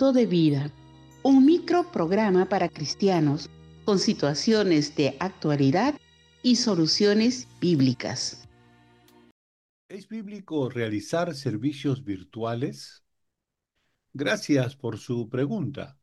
minuto de vida, un microprograma para cristianos con situaciones de actualidad y soluciones bíblicas. ¿Es bíblico realizar servicios virtuales? Gracias por su pregunta.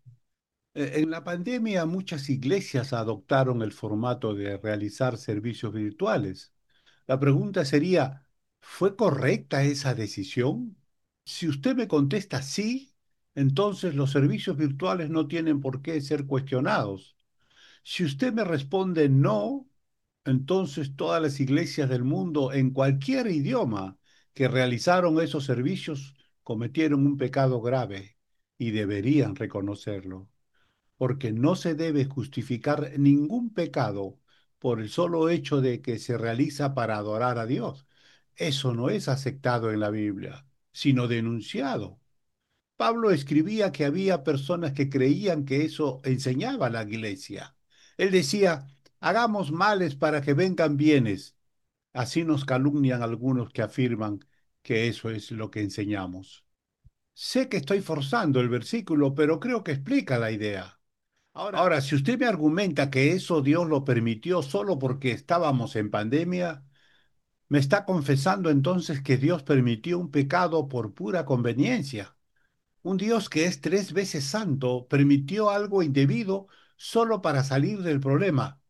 En la pandemia, muchas iglesias adoptaron el formato de realizar servicios virtuales. La pregunta sería, ¿fue correcta esa decisión? Si usted me contesta sí, entonces los servicios virtuales no tienen por qué ser cuestionados. Si usted me responde no, entonces todas las iglesias del mundo, en cualquier idioma, que realizaron esos servicios, cometieron un pecado grave y deberían reconocerlo, porque no se debe justificar ningún pecado por el solo hecho de que se realiza para adorar a Dios. Eso no es aceptado en la Biblia, sino denunciado. Pablo escribía que había personas que creían que eso enseñaba la iglesia. Él decía, hagamos males para que vengan bienes. Así nos calumnian algunos que afirman que eso es lo que enseñamos. Sé que estoy forzando el versículo, pero creo que explica la idea. Ahora, si usted me argumenta que eso Dios lo permitió solo porque estábamos en pandemia, me está confesando entonces que Dios permitió un pecado por pura conveniencia. Un Dios que es 3 veces santo permitió algo indebido solo para salir del problema.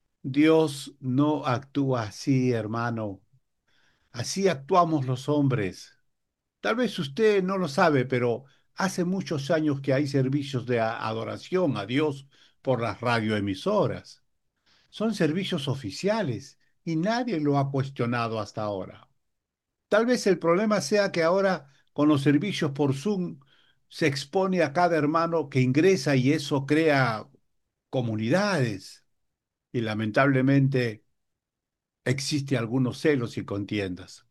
Dios no actúa así, hermano. Así actuamos los hombres. Tal vez usted no lo sabe, pero hace muchos años que hay servicios de adoración a Dios por las radioemisoras. Son servicios oficiales y nadie lo ha cuestionado hasta ahora. Tal vez el problema sea que ahora con los servicios por Zoom se expone a cada hermano que ingresa y eso crea comunidades. Y lamentablemente existe algunos celos y contiendas.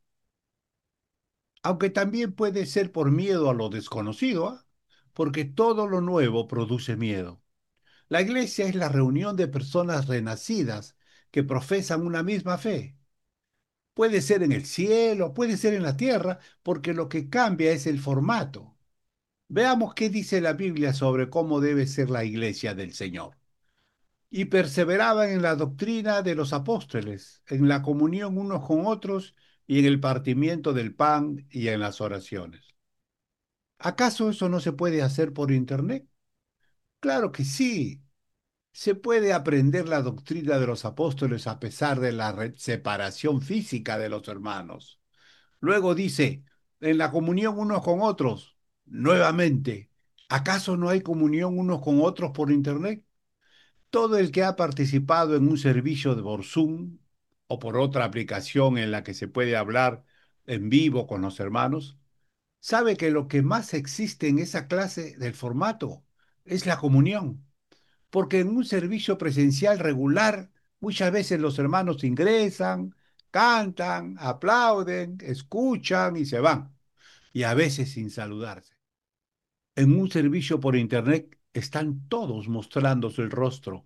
Aunque también puede ser por miedo a lo desconocido, ¿ah? Porque todo lo nuevo produce miedo. La iglesia es la reunión de personas renacidas que profesan una misma fe. Puede ser en el cielo, puede ser en la tierra, porque lo que cambia es el formato. Veamos qué dice la Biblia sobre cómo debe ser la iglesia del Señor. Y perseveraban en la doctrina de los apóstoles, en la comunión unos con otros y en el partimiento del pan y en las oraciones. ¿Acaso eso no se puede hacer por internet? Claro que sí. Se puede aprender la doctrina de los apóstoles a pesar de la separación física de los hermanos. Luego dice, en la comunión unos con otros, nuevamente, ¿acaso no hay comunión unos con otros por internet? Todo el que ha participado en un servicio de por Zoom o por otra aplicación en la que se puede hablar en vivo con los hermanos, sabe que lo que más existe en esa clase del formato es la comunión, porque en un servicio presencial regular muchas veces los hermanos ingresan, cantan, aplauden, escuchan y se van, y a veces sin saludarse. En un servicio por internet están todos mostrándose el rostro,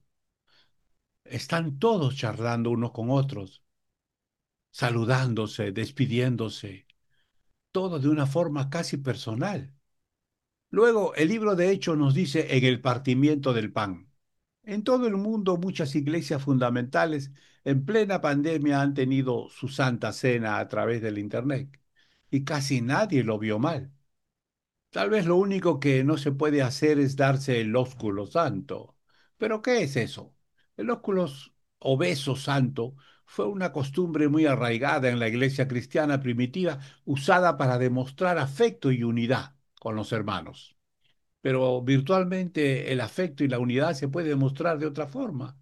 están todos charlando unos con otros, saludándose, despidiéndose, todo de una forma casi personal. Luego, el libro de Hechos nos dice en el partimiento del pan. En todo el mundo, muchas iglesias fundamentales en plena pandemia han tenido su Santa Cena a través del Internet y casi nadie lo vio mal. Tal vez lo único que no se puede hacer es darse el ósculo santo. ¿Pero qué es eso? El ósculo o beso santo fue una costumbre muy arraigada en la iglesia cristiana primitiva, usada para demostrar afecto y unidad con los hermanos. Pero virtualmente el afecto y la unidad se puede demostrar de otra forma.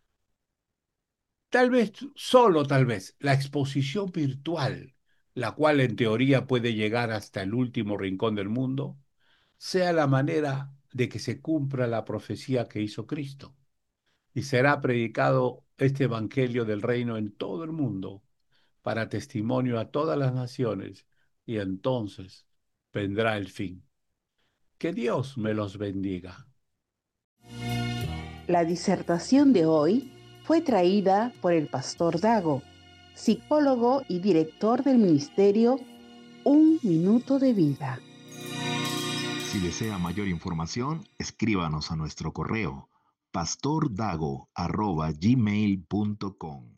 Tal vez, solo tal vez, la exposición virtual, la cual en teoría puede llegar hasta el último rincón del mundo, sea la manera de que se cumpla la profecía que hizo Cristo. Y será predicado este evangelio del reino en todo el mundo para testimonio a todas las naciones, y entonces vendrá el fin. Que Dios me los bendiga. La disertación de hoy fue traída por el pastor Dago, psicólogo y director del ministerio Un Minuto de Vida. Si desea mayor información, escríbanos a nuestro correo pastordago@gmail.com.